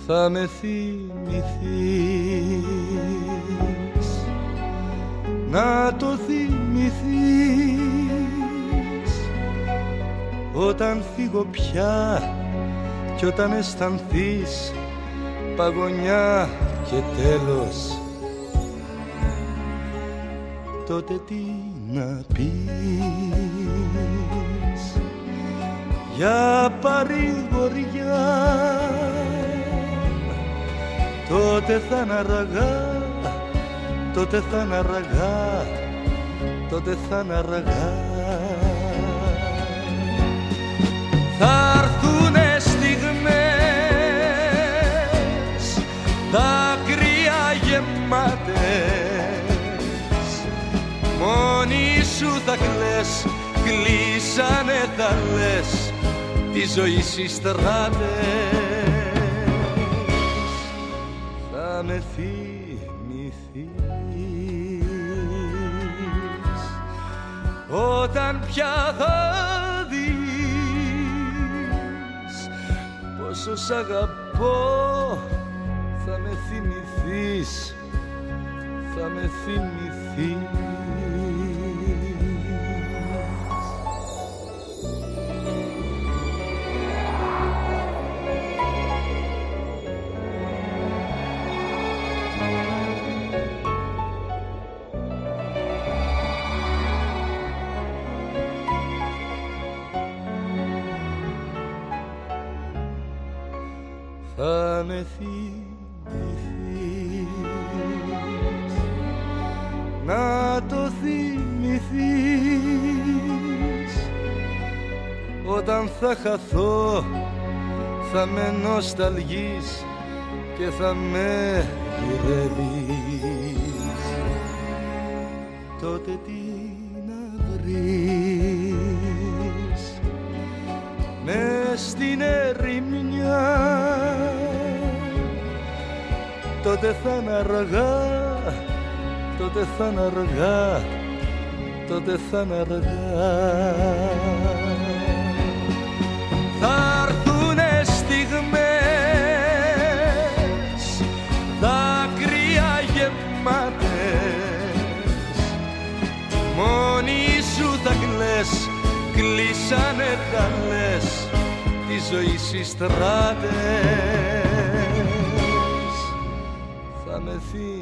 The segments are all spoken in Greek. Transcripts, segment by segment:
θα με θυμηθείς, να το θυμηθείς όταν φύγω πια κι όταν αισθανθείς παγωνιά και τέλος, τότε τι να πεις για παρηγοριά, τότε θα είναι αργά, τότε θα είναι αργά, τότε θα είναι αργά. Θα έρθουνε στιγμές, δάκρυα γεμάτες, μόνη σου θα κλαις, κλείσανε θα λες τη ζωή στις στράτες. Θα με θυμηθείς όταν πια θα δεις πόσο σ' αγαπώ. Θα με θυμηθείς, θα με θυμηθείς. Θα με θυμηθείς, να το θυμηθείς όταν θα χαθώ, θα με νοσταλγείς και θα με γυρεύεις. Τότε τι να βρεις μες στην ερημιά, τότε θα είναι αργά, τότε θα είναι αργά, τότε θα είναι αργά. Θα έρθουνε στιγμές, δάκρυα γεμάτες, μόνη σου θα κλαις, κλείσανε τα λες τη ζωή στις στράτες. Θα με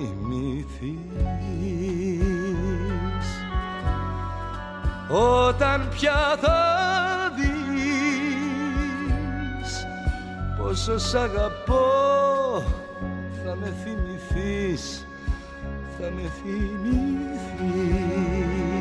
θυμηθείς όταν πια θα δεις πόσο σ' αγαπώ. Θα με θυμηθείς, θα με θυμηθείς.